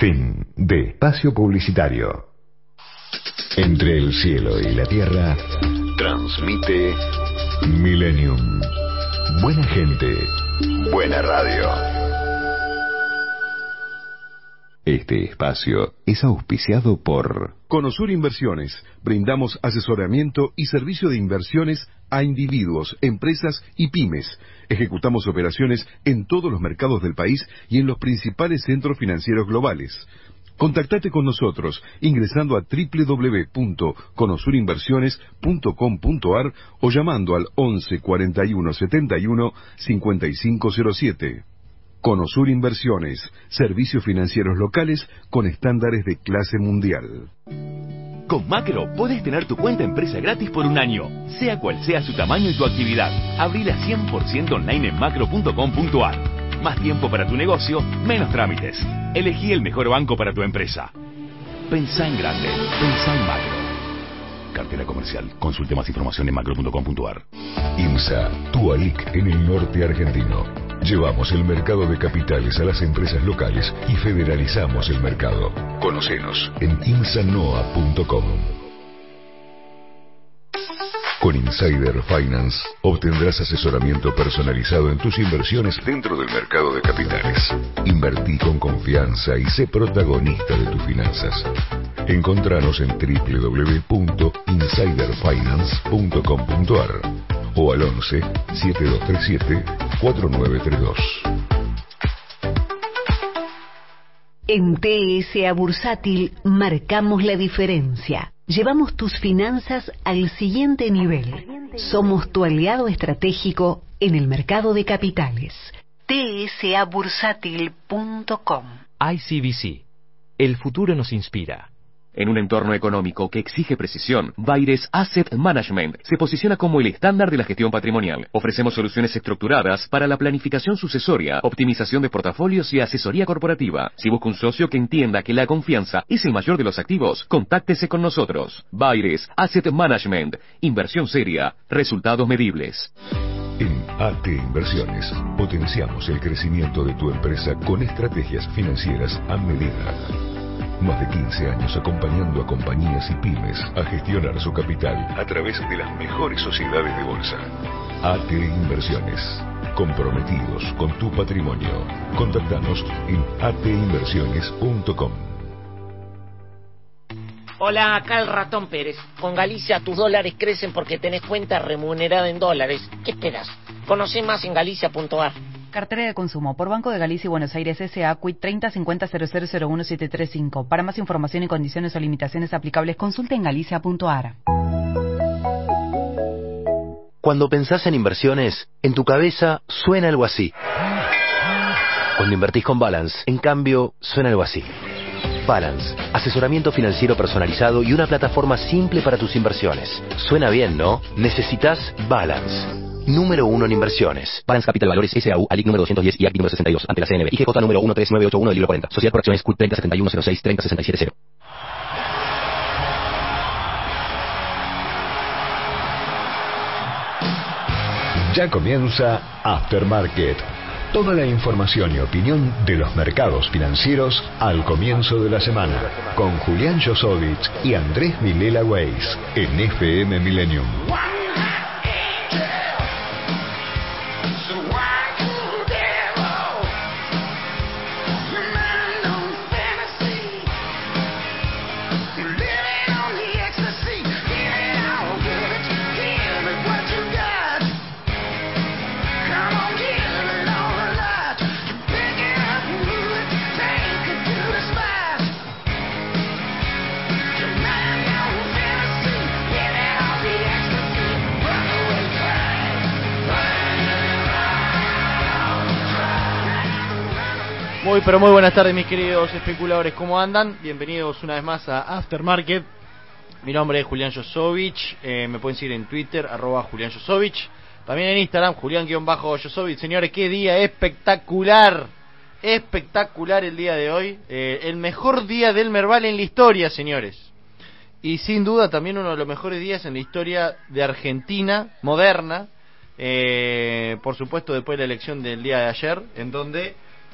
Fin de espacio publicitario. Entre el cielo y la tierra, transmite Millennium. Buena gente, buena radio. Este espacio es auspiciado por Conosur Inversiones. Brindamos asesoramiento y servicio de inversiones a individuos, empresas y pymes. Ejecutamos operaciones en todos los mercados del país y en los principales centros financieros globales. Contactate con nosotros ingresando a www.conosurinversiones.com.ar o llamando al 11 41 71 5507. Conosur Inversiones, servicios financieros locales con estándares de clase mundial. Con Macro podés tener tu cuenta empresa gratis por un año, sea cual sea su tamaño y tu actividad. Abrila 100% online en macro.com.ar. Más tiempo para tu negocio, menos trámites. Elegí el mejor banco para tu empresa. Pensá en grande, pensá en Macro. Cartera comercial. Consulte más información en macro.com.ar. IMSA, tu ALIC en el norte argentino. Llevamos el mercado de capitales a las empresas locales y federalizamos el mercado. Conocenos en imsanoa.com. Con Insider Finance obtendrás asesoramiento personalizado en tus inversiones dentro del mercado de capitales. Invertí con confianza y sé protagonista de tus finanzas. Encontranos en www.insiderfinance.com.ar o al 11 7237 4932. En TSA Bursátil marcamos la diferencia. Llevamos tus finanzas al siguiente nivel. Somos tu aliado estratégico en el mercado de capitales. tsabursátil.com. ICBC. El futuro nos inspira. En un entorno económico que exige precisión, Baires Asset Management se posiciona como el estándar de la gestión patrimonial. Ofrecemos soluciones estructuradas para la planificación sucesoria, optimización de portafolios y asesoría corporativa. Si busca un socio que entienda que la confianza es el mayor de los activos, contáctese con nosotros. Baires Asset Management. Inversión seria. Resultados medibles. En AT Inversiones potenciamos el crecimiento de tu empresa con estrategias financieras a medida. Más de 15 años acompañando a compañías y pymes a gestionar su capital a través de las mejores sociedades de bolsa. AT Inversiones. Comprometidos con tu patrimonio. Contactanos en atinversiones.com. Hola, acá el Ratón Pérez. Con Galicia tus dólares crecen porque tenés cuenta remunerada en dólares. ¿Qué esperas? Conoce más en galicia.ar. Cartera de consumo por Banco de Galicia y Buenos Aires S.A. CUIT 3050001735. Para más información y condiciones o limitaciones aplicables, consulte en galicia.ar. Cuando pensás en inversiones, en tu cabeza suena algo así. Cuando invertís con Balance, en cambio, suena algo así. Balance, asesoramiento financiero personalizado y una plataforma simple para tus inversiones. Suena bien, ¿no? Necesitas Balance. Número 1 en inversiones. Balance Capital Valores S.A.U. ALIC número 210 y ACT número 62 ante la CNB. IGJ número 13981 del libro 40. Sociedad por acciones CUT 307106 30670. Ya comienza Aftermarket. Toda la información y opinión de los mercados financieros al comienzo de la semana. Con Julián Josovich y Andrés Vilela Weiss en FM Millennium. Pero muy buenas tardes, mis queridos especuladores, ¿cómo andan? Bienvenidos una vez más a Aftermarket. Mi nombre es Julián Josovich, me pueden seguir en Twitter, @Julián Josovich. También en Instagram, Julián_Josovich. Señores, qué día espectacular. Espectacular el día de hoy. El mejor día del Merval en la historia, señores. Y sin duda también uno de los mejores días en la historia de Argentina moderna. Por supuesto, después de la elección del día de ayer, en donde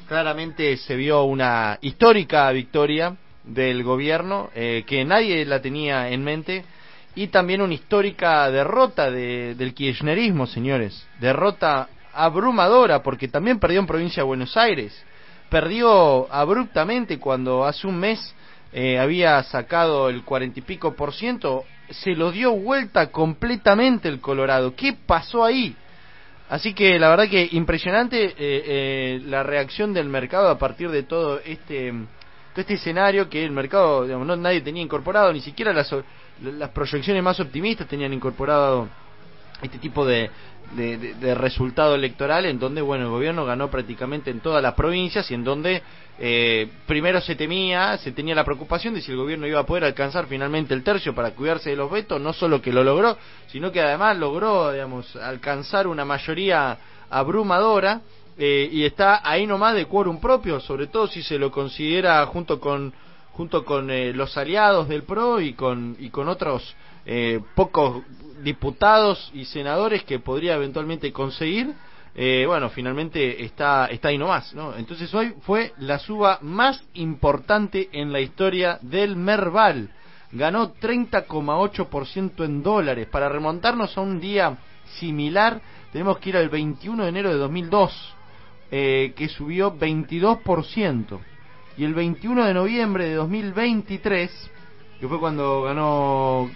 Claramente se vio una histórica victoria del gobierno que nadie la tenía en mente, y también una histórica derrota del kirchnerismo, señores. Derrota abrumadora, porque también perdió en provincia de Buenos Aires. Perdió abruptamente cuando hace un mes había sacado el 40 y pico %. Se lo dio vuelta completamente el Colorado. ¿Qué pasó ahí? Así que la verdad que impresionante la reacción del mercado a partir de todo este escenario que el mercado, digamos, no nadie tenía incorporado, ni siquiera las proyecciones más optimistas tenían incorporado este tipo de resultado electoral, en donde, bueno, el gobierno ganó prácticamente en todas las provincias, y en donde primero se tenía la preocupación de si el gobierno iba a poder alcanzar finalmente el tercio para cuidarse de los vetos. No solo que lo logró, sino que además logró, digamos, alcanzar una mayoría abrumadora, y está ahí nomás de quórum propio, sobre todo si se lo considera junto con los aliados del PRO y con otros pocos diputados y senadores que podría eventualmente conseguir. Bueno, finalmente está ahí nomás, ¿no? Entonces hoy fue la suba más importante en la historia del Merval. Ganó 30,8% en dólares. Para remontarnos a un día similar, tenemos que ir al 21 de enero de 2002, que subió 22%. Y el 21 de noviembre de 2023, que fue cuando ganó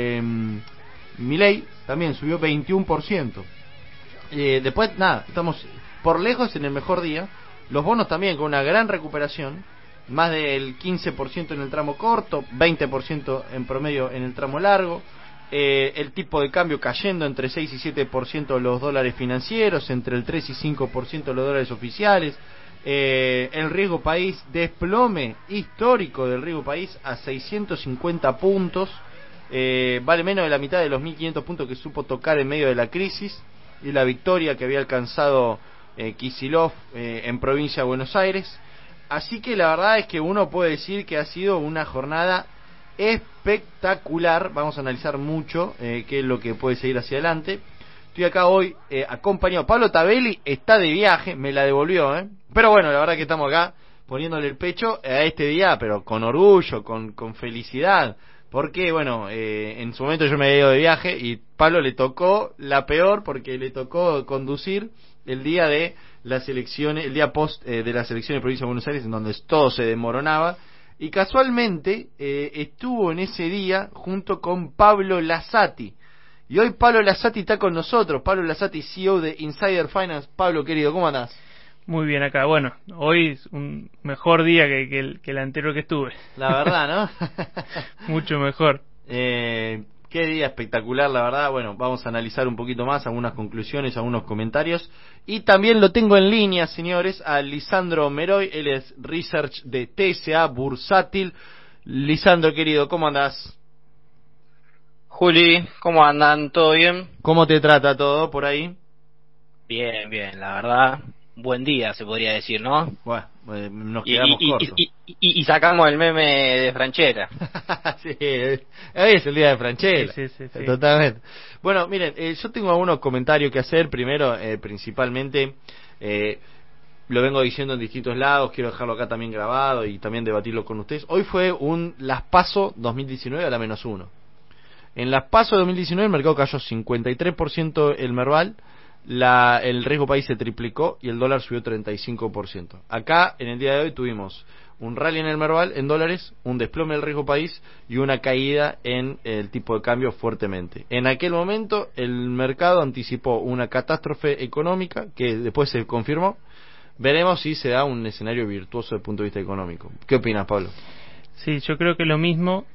Milei, también subió 21%. Después, nada, estamos por lejos en el mejor día. Los bonos también con una gran recuperación, más del 15% en el tramo corto, 20% en promedio en el tramo largo. El tipo de cambio cayendo entre 6 y 7% los dólares financieros, entre el 3 y 5% los dólares oficiales. El riesgo país, desplome histórico del riesgo país a 650 puntos, vale menos de la mitad de los 1.500 puntos que supo tocar en medio de la crisis, y la victoria que había alcanzado Kicillof en provincia de Buenos Aires. Así que la verdad es que uno puede decir que ha sido una jornada espectacular. Vamos a analizar mucho qué es lo que puede seguir hacia adelante. Estoy acá hoy acompañado. Pablo Tabelli está de viaje, me la devolvió, pero bueno, la verdad que estamos acá poniéndole el pecho a este día, pero con orgullo, con felicidad, porque bueno, en su momento yo me había ido de viaje y Pablo le tocó la peor, porque le tocó conducir el día de las elecciones, el día post de las elecciones de provincia de Buenos Aires, en donde todo se desmoronaba, y casualmente estuvo en ese día junto con Pablo Lasati. Y hoy Pablo Lasati está con nosotros. Pablo Lasati, CEO de Insider Finance. Pablo, querido, ¿cómo andás? Muy bien acá. Bueno, hoy es un mejor día que el anterior que estuve. La verdad, ¿no? Mucho mejor. Qué día espectacular, la verdad. Bueno, vamos a analizar un poquito más, algunas conclusiones, algunos comentarios. Y también lo tengo en línea, señores, a Lisandro Meroy. Él es Research de TSA Bursátil. Lisandro, querido, ¿cómo andás? Juli, ¿cómo andan? ¿Todo bien? ¿Cómo te trata todo por ahí? Bien, la verdad, buen día se podría decir, ¿no? Bueno, nos quedamos cortos. Y sacamos el meme de Franchella. Sí, hoy es el día de Franchella. Sí. Totalmente. Bueno, miren, yo tengo algunos comentarios que hacer. Primero, principalmente, lo vengo diciendo en distintos lados, quiero dejarlo acá también grabado y también debatirlo con ustedes. Hoy fue las PASO 2019 a la -1. En las PASO 2019 el mercado cayó 53% el Merval, el riesgo país se triplicó y el dólar subió 35%. Acá, en el día de hoy, tuvimos un rally en el Merval en dólares, un desplome del riesgo país y una caída en el tipo de cambio fuertemente. En aquel momento el mercado anticipó una catástrofe económica que después se confirmó. Veremos si se da un escenario virtuoso desde el punto de vista económico. ¿Qué opinas, Pablo? Sí, yo creo que lo mismo.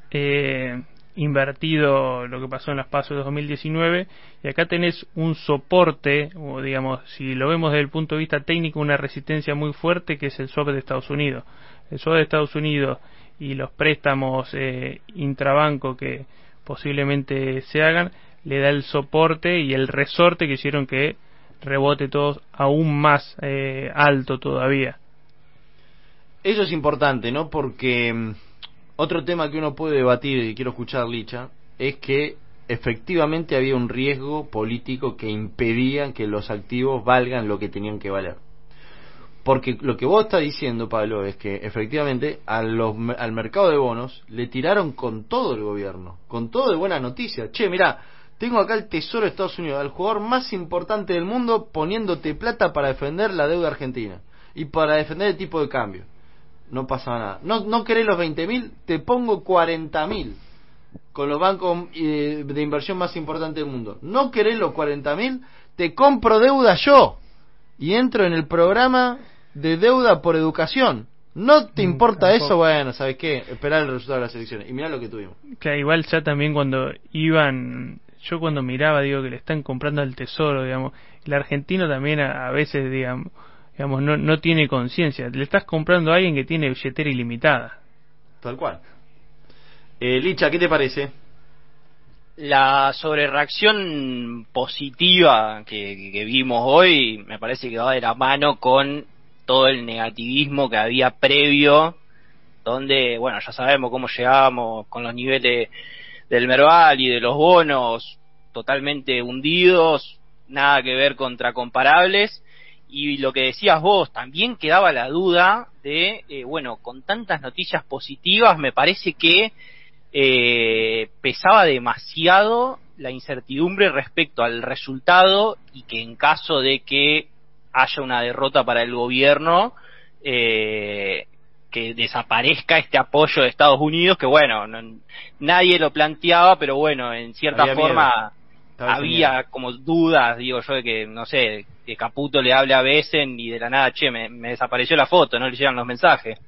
Invertido lo que pasó en las PASO de 2019, y acá tenés un soporte, o digamos, si lo vemos desde el punto de vista técnico, una resistencia muy fuerte, que es el swap de Estados Unidos. El swap de Estados Unidos y los préstamos intrabanco que posiblemente se hagan, le da el soporte y el resorte que hicieron que rebote todo aún más alto todavía. Eso es importante, ¿no? Porque otro tema que uno puede debatir, y quiero escuchar, Licha, es que efectivamente había un riesgo político que impedía que los activos valgan lo que tenían que valer. Porque lo que vos estás diciendo, Pablo, es que efectivamente al mercado de bonos le tiraron con todo el gobierno, con todo de buena noticia. Che, mirá, tengo acá el Tesoro de Estados Unidos, al jugador más importante del mundo, poniéndote plata para defender la deuda argentina y para defender el tipo de cambio. No pasa nada. No querés los 20.000, te pongo 40.000 con los bancos de inversión más importantes del mundo. No querés los 40.000, te compro deuda yo y entro en el programa de deuda por educación. ¿No te importa eso? Bueno, ¿sabes qué? Esperar el resultado de las elecciones. Y mirá lo que tuvimos. Claro, igual ya también cuando iban... Yo cuando miraba, digo, que le están comprando al Tesoro, digamos. El argentino también a veces, digamos no tiene conciencia. Le estás comprando a alguien que tiene billetera ilimitada. Tal cual. Licha, ¿qué te parece? La sobrereacción positiva que vimos hoy me parece que va de la mano con todo el negativismo que había previo, donde, bueno, ya sabemos cómo llegábamos con los niveles del Merval y de los bonos totalmente hundidos, nada que ver contra comparables, y lo que decías vos, también quedaba la duda de, bueno, con tantas noticias positivas me parece que pesaba demasiado la incertidumbre respecto al resultado y que en caso de que haya una derrota para el gobierno, que desaparezca este apoyo de Estados Unidos, que bueno, nadie lo planteaba, pero bueno, en cierta forma había como dudas, digo yo, de que, no sé, que Caputo le hable a Besen y de la nada, che, me desapareció la foto, no le llegan los mensajes.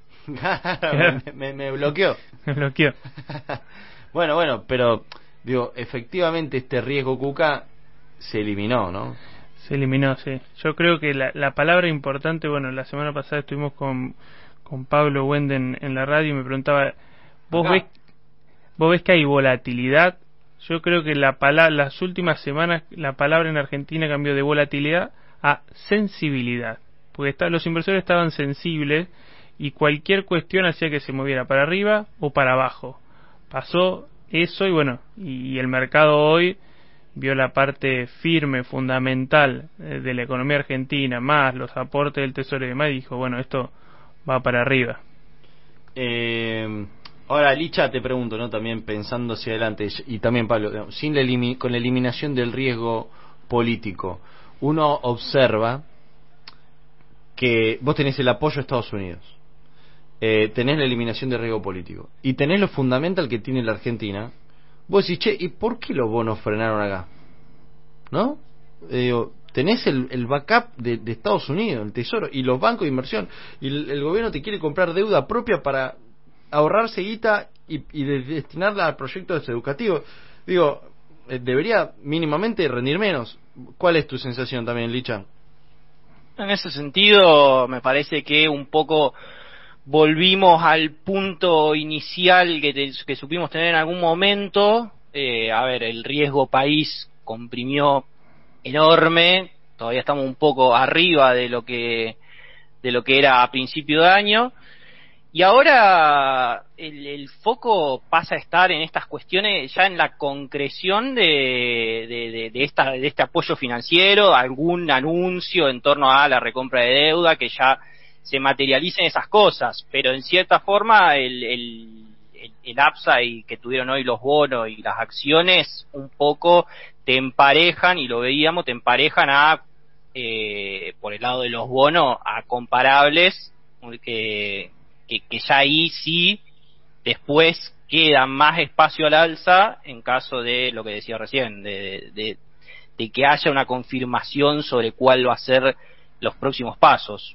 me bloqueó. Me bloqueó. Bueno, pero digo, efectivamente este riesgo Cuca se eliminó, ¿no? Se eliminó, sí. Yo creo que la palabra importante, bueno, la semana pasada estuvimos con Pablo Wenden en la radio y me preguntaba, ¿vos ves que hay volatilidad? Yo creo que las últimas semanas la palabra en Argentina cambió de volatilidad a sensibilidad, porque los inversores estaban sensibles y cualquier cuestión hacía que se moviera para arriba o para abajo. Pasó eso y bueno, y el mercado hoy vio la parte firme, fundamental de la economía argentina, más los aportes del Tesoro y demás, y dijo, bueno, esto va para arriba. Ahora, Licha, te pregunto, ¿no? También pensando hacia adelante, y también Pablo, con la eliminación del riesgo político, uno observa que vos tenés el apoyo de Estados Unidos, tenés la eliminación del riesgo político, y tenés lo fundamental que tiene la Argentina. Vos decís, che, ¿y por qué los bonos frenaron acá? ¿No? Tenés el backup de Estados Unidos, el Tesoro, y los bancos de inversión, y el gobierno te quiere comprar deuda propia para ahorrarse guita y destinarla a proyectos educativos. Digo, debería mínimamente rendir menos. ¿Cuál es tu sensación también, Licha? En ese sentido, me parece que un poco volvimos al punto inicial que supimos tener en algún momento. A ver, el riesgo país comprimió enorme, todavía estamos un poco arriba de lo que era a principio de año, y ahora el foco pasa a estar en estas cuestiones, ya en la concreción de este apoyo financiero, algún anuncio en torno a la recompra de deuda, que ya se materialicen esas cosas, pero en cierta forma el upside que tuvieron hoy los bonos y las acciones un poco te emparejan, y lo veíamos, te emparejan a por el lado de los bonos a comparables que ya ahí sí después queda más espacio al alza en caso de lo que decía recién, de que haya una confirmación sobre cuál va a ser los próximos pasos.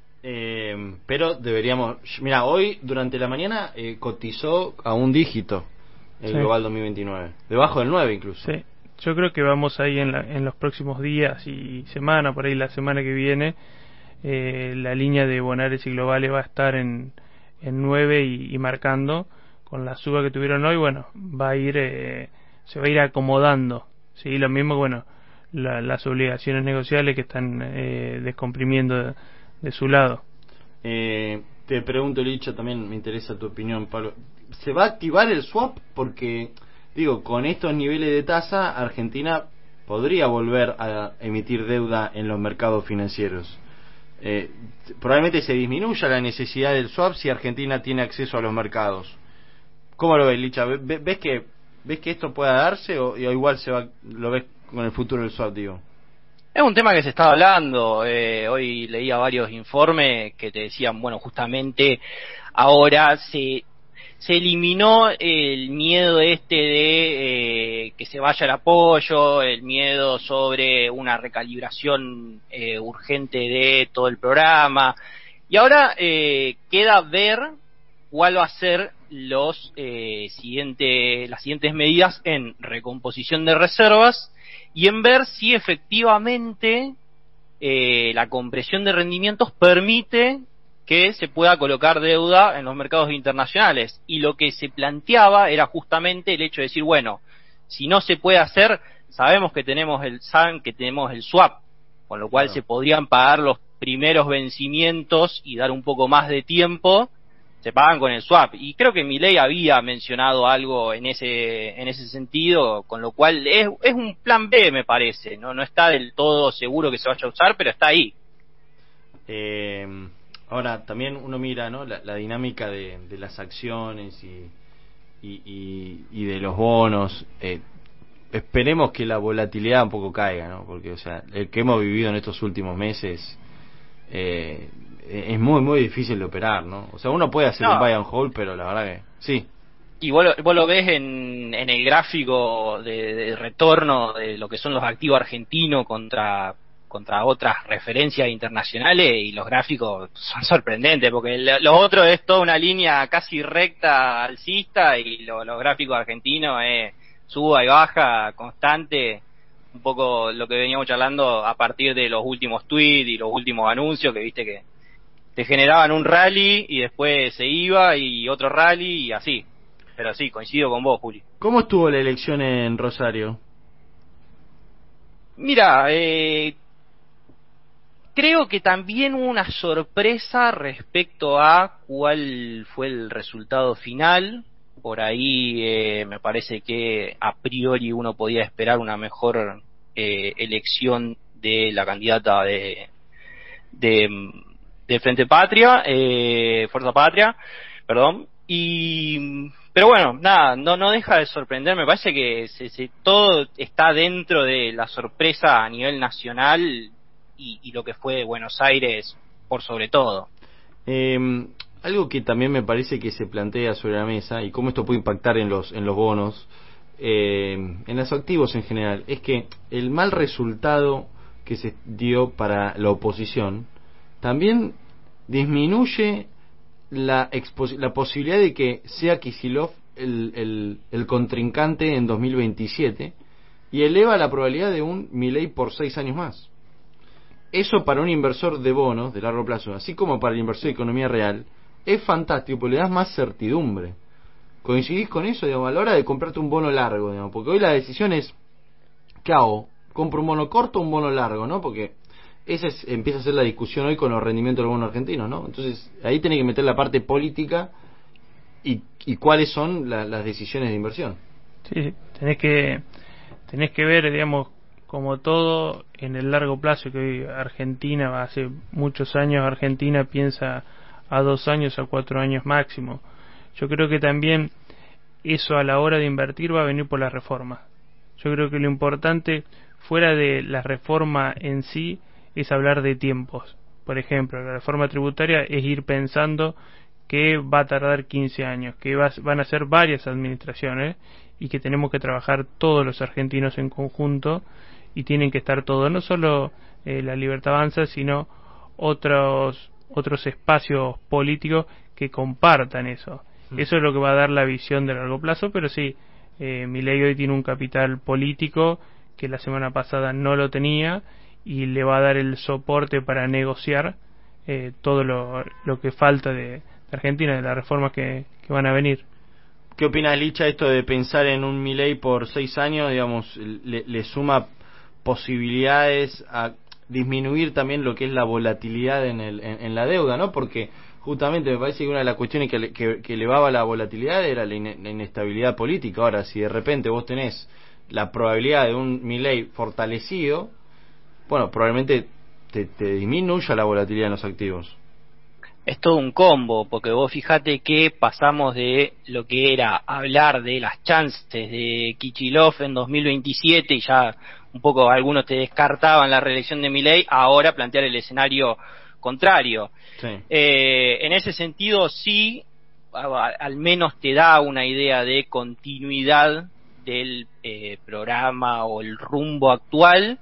Pero deberíamos, mira, hoy durante la mañana cotizó a un dígito el Global 2029, debajo del 9 incluso. Sí, yo creo que vamos ahí en los próximos días y semana, por ahí la semana que viene, la línea de bonares y globales va a estar en 9 y marcando, con la suba que tuvieron hoy, bueno, va a ir se va a ir acomodando, sí, lo mismo, bueno, las obligaciones negociables que están descomprimiendo de su lado. Te pregunto, Licha, también me interesa tu opinión, Pablo. ¿Se va a activar el swap? Porque, digo, con estos niveles de tasa, Argentina podría volver a emitir deuda en los mercados financieros. probablemente se disminuya la necesidad del swap si Argentina tiene acceso a los mercados. ¿Cómo lo ves, Licha? ¿Ves que esto pueda darse o igual lo ves con el futuro del swap, digo? Es un tema que se está hablando. Hoy leía varios informes que te decían, bueno, justamente ahora se eliminó el miedo de que se vaya el apoyo, el miedo sobre una recalibración urgente de todo el programa, y ahora queda ver cuál va a ser las siguientes medidas en recomposición de reservas y en ver si efectivamente la compresión de rendimientos permite que se pueda colocar deuda en los mercados internacionales. Y lo que se planteaba era justamente el hecho de decir, bueno, si no se puede hacer, saben que tenemos el swap, con lo cual se podrían pagar los primeros vencimientos y dar un poco más de tiempo, se pagan con el swap. Y creo que Milei había mencionado algo en ese sentido, con lo cual es un plan B, me parece. No está del todo seguro que se vaya a usar, pero está ahí. Ahora también uno mira, ¿no?, la dinámica de las acciones y de los bonos. Esperemos que la volatilidad un poco caiga, ¿no? Porque, o sea, el que hemos vivido en estos últimos meses es muy muy difícil de operar, ¿no? O sea, uno puede hacer un buy and hold, pero la verdad que sí. Y vos lo ves en el gráfico de retorno de lo que son los activos argentinos contra otras referencias internacionales, y los gráficos son sorprendentes, porque lo otro es toda una línea casi recta alcista, y los gráficos argentinos es suba y baja constante, un poco lo que veníamos charlando a partir de los últimos tweets y los últimos anuncios, que viste que te generaban un rally y después se iba y otro rally y así. Pero sí, coincido con vos, Juli. ¿Cómo estuvo la elección en Rosario? Mira, creo que también hubo una sorpresa respecto a cuál fue el resultado final. Por ahí me parece que a priori uno podía esperar una mejor elección de la candidata de Frente Patria, Fuerza Patria, perdón. Pero bueno, nada, no deja de sorprender. Me parece que todo está dentro de la sorpresa a nivel nacional y lo que fue Buenos Aires por sobre todo. Algo que también me parece que se plantea sobre la mesa, y cómo esto puede impactar en los bonos, en los activos en general, es que el mal resultado que se dio para la oposición también disminuye la posibilidad de que sea Kicillof el contrincante en 2027, y eleva la probabilidad de un Milei por 6 años más. Eso para un inversor de bonos de largo plazo, así como para el inversor de economía real, es fantástico, porque le das más certidumbre. ¿Coincidís con eso, digamos, a la hora de comprarte un bono largo, digamos? Porque hoy la decisión es, ¿qué hago? ¿Compro un bono corto o un bono largo, no? Porque esa empieza a ser la discusión hoy con los rendimientos de los bonos argentinos, ¿no? Entonces, ahí tenés que meter la parte política y cuáles son las decisiones de inversión. Sí, tenés que ver, digamos, como todo en el largo plazo, que hoy Argentina, hace muchos años Argentina piensa a 2 años, a 4 años máximo. Yo creo que también eso a la hora de invertir va a venir por la reforma. Yo creo que lo importante fuera de la reforma en sí es hablar de tiempos. Por ejemplo, la reforma tributaria es ir pensando que va a tardar 15 años, que van a ser varias administraciones y que tenemos que trabajar todos los argentinos en conjunto, y tienen que estar todos, no solo la Libertad Avanza, sino otros espacios políticos que compartan eso. Eso es lo que va a dar la visión de largo plazo, pero sí, Milei hoy tiene un capital político que la semana pasada no lo tenía, y le va a dar el soporte para negociar todo lo que falta de Argentina, de las reformas que van a venir. ¿Qué opinas, Licha, esto de pensar en un Milei por 6 años? Digamos, le suma posibilidades a disminuir también lo que es la volatilidad en la deuda, ¿no? Porque justamente me parece que una de las cuestiones que elevaba la volatilidad era la inestabilidad política. Ahora, si de repente vos tenés la probabilidad de un Milei fortalecido, bueno, probablemente te disminuya la volatilidad en los activos. Es todo un combo, porque vos fijate que pasamos de lo que era hablar de las chances de Kicillof en 2027 y ya un poco algunos te descartaban la reelección de Milei, ahora plantear el escenario contrario. Sí. En ese sentido sí, al menos te da una idea de continuidad del programa o el rumbo actual,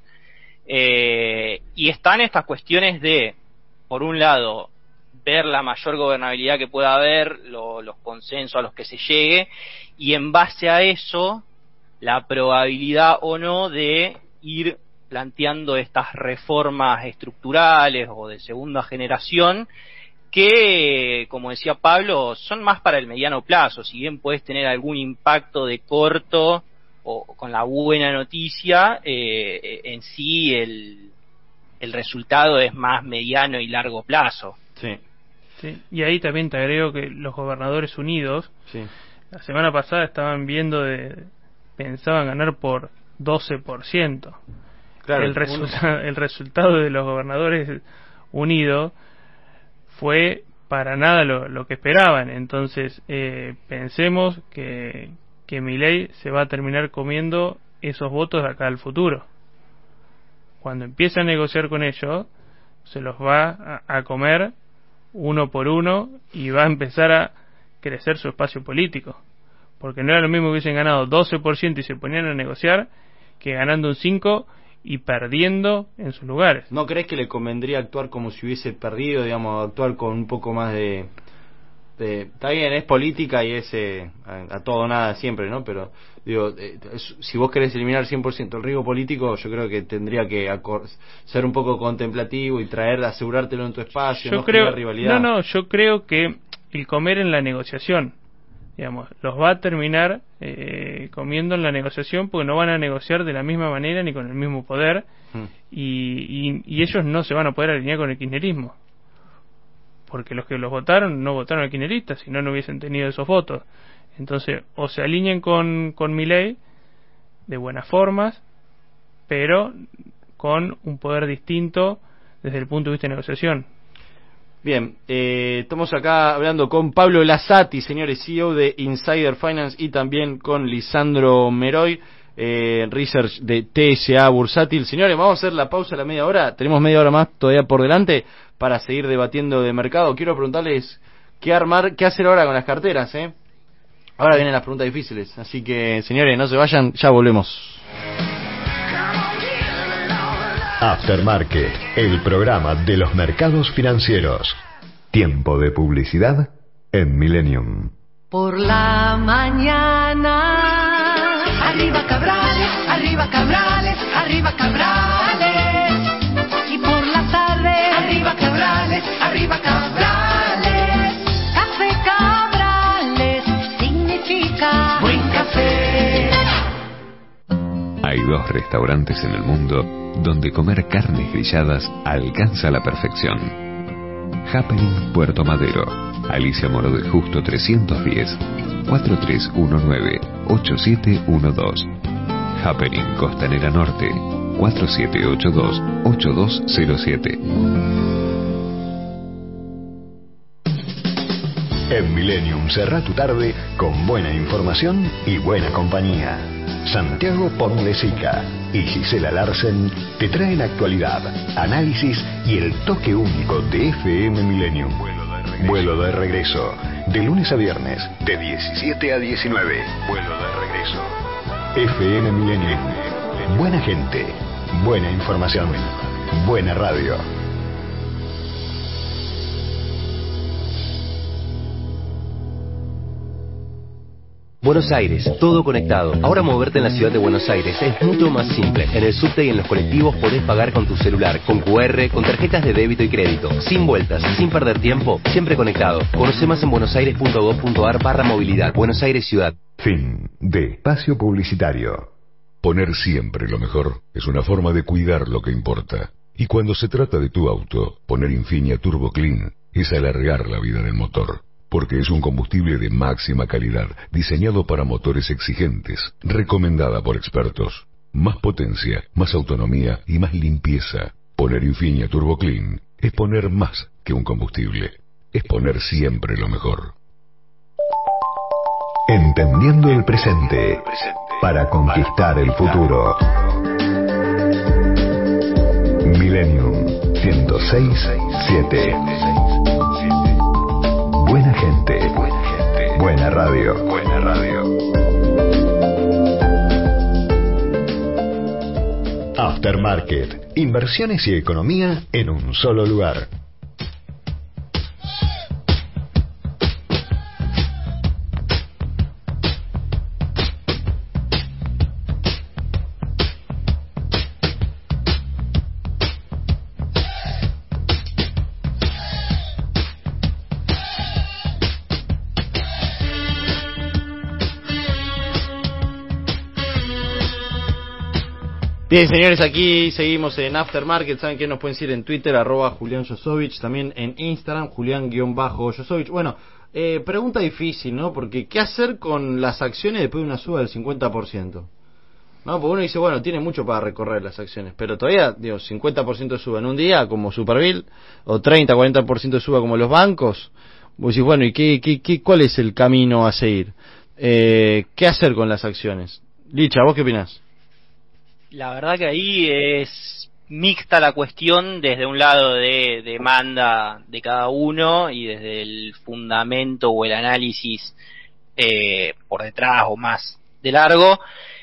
y están estas cuestiones de, por un lado, ver la mayor gobernabilidad que pueda haber, los consensos a los que se llegue, y en base a eso, la probabilidad o no de ir planteando estas reformas estructurales o de segunda generación, que, como decía Pablo, son más para el mediano plazo. Si bien puedes tener algún impacto de corto o con la buena noticia, en sí el resultado es más mediano y largo plazo. Sí. Sí, y ahí también te agrego que los gobernadores unidos, sí, la semana pasada estaban viendo pensaban ganar por 12%. Claro, el resultado de los gobernadores unidos fue para nada lo que esperaban. Entonces pensemos que Milei se va a terminar comiendo esos votos de acá al futuro. Cuando empiece a negociar con ellos, se los va a comer uno por uno y va a empezar a crecer su espacio político, porque no era lo mismo que hubiesen ganado 12% y se ponían a negociar que ganando un 5% y perdiendo en sus lugares. ¿No crees que le convendría actuar como si hubiese perdido, digamos, actuar con un poco más de está bien, es política y es a todo o nada siempre, ¿no? Pero digo, si vos querés eliminar 100% el riesgo político, yo creo que tendría que ser un poco contemplativo y asegurártelo en tu espacio, no generar rivalidad. Yo creo que el comer en la negociación, digamos, los va a terminar comiendo en la negociación, porque no van a negociar de la misma manera ni con el mismo poder, y ellos no se van a poder alinear con el kirchnerismo, porque los que los votaron no votaron al kirchnerista, si no hubiesen tenido esos votos. Entonces, o se alinean con Milei de buenas formas, pero con un poder distinto desde el punto de vista de negociación. Bien, estamos acá hablando con Pablo Lasati, señores, CEO de Insider Finance, y también con Lisandro Meroy, Research de TSA Bursátil. Señores, vamos a hacer la pausa a la media hora, tenemos media hora más todavía por delante para seguir debatiendo de mercado. Quiero preguntarles qué hacer ahora con las carteras, Ahora vienen las preguntas difíciles, así que, señores, no se vayan, ya volvemos. Aftermarket, el programa de los mercados financieros. Tiempo de publicidad en Millennium. Por la mañana, arriba Cabrales, arriba Cabrales, arriba Cabrales. Y por la tarde, arriba Cabrales, arriba Cabrales. Café Cabrales significa buen café. Hay 2 restaurantes en el mundo donde comer carnes grilladas alcanza la perfección. Happening Puerto Madero, Alicia Moro de Justo 310, 4319-8712. Happening Costanera Norte, 4782-8207. En Millennium cerrá tu tarde con buena información y buena compañía. Santiago Pondesica y Gisela Larsen te traen actualidad, análisis y el toque único de FM Millennium. Vuelo de regreso, de lunes a viernes, de 17 a 19. Vuelo de regreso. FM Millennium. Buena gente, buena información, buena radio. Buenos Aires, todo conectado. Ahora moverte en la ciudad de Buenos Aires es mucho más simple. En el subte y en los colectivos podés pagar con tu celular, con QR, con tarjetas de débito y crédito, sin vueltas, sin perder tiempo, siempre conectado. Conoce más en buenosaires.gov.ar/movilidad. Buenos Aires Ciudad. Fin de espacio publicitario. Poner siempre lo mejor es una forma de cuidar lo que importa. Y cuando se trata de tu auto, poner Infinia Turbo Clean es alargar la vida del motor. Porque es un combustible de máxima calidad, diseñado para motores exigentes, recomendada por expertos. Más potencia, más autonomía y más limpieza. Poner Infinia Turbo Clean es poner más que un combustible. Es poner siempre lo mejor. Entendiendo el presente para conquistar el futuro. Millennium 106.7. Buena gente. Buena radio. Buena radio. Aftermarket. Inversiones y economía en un solo lugar. Bien, señores, aquí seguimos en Aftermarket. Saben que nos pueden seguir en Twitter, @Julián Josovich, también en Instagram, Julián_Josovich. Bueno, pregunta difícil, ¿no? Porque ¿qué hacer con las acciones después de una suba del 50%? ¿No? Porque uno dice, bueno, tiene mucho para recorrer las acciones, pero todavía, digo, 50% de suba en un día, como Superbill, o 30-40% de suba como los bancos. Vos decís, bueno, ¿y cuál es el camino a seguir? ¿Qué hacer con las acciones? Licha, ¿vos qué opinás? La verdad que ahí es mixta la cuestión desde un lado de demanda de cada uno y desde el fundamento o el análisis por detrás o más de largo.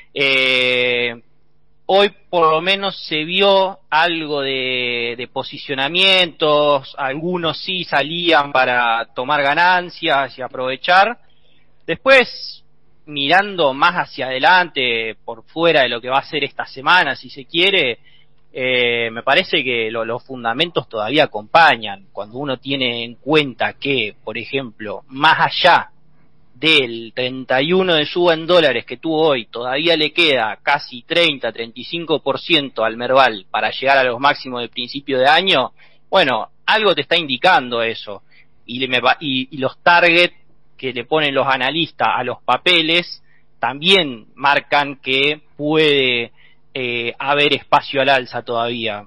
Hoy por lo menos se vio algo de posicionamientos, algunos sí salían para tomar ganancias y aprovechar. Después, mirando más hacia adelante, por fuera de lo que va a ser esta semana, si se quiere, me parece que los fundamentos todavía acompañan. Cuando uno tiene en cuenta que, por ejemplo, más allá del 31 de suba en dólares que tuvo hoy, todavía le queda casi 30-35% al Merval para llegar a los máximos de principio de año, bueno, algo te está indicando eso. Y los targets que le ponen los analistas a los papeles también marcan que puede haber espacio al alza todavía.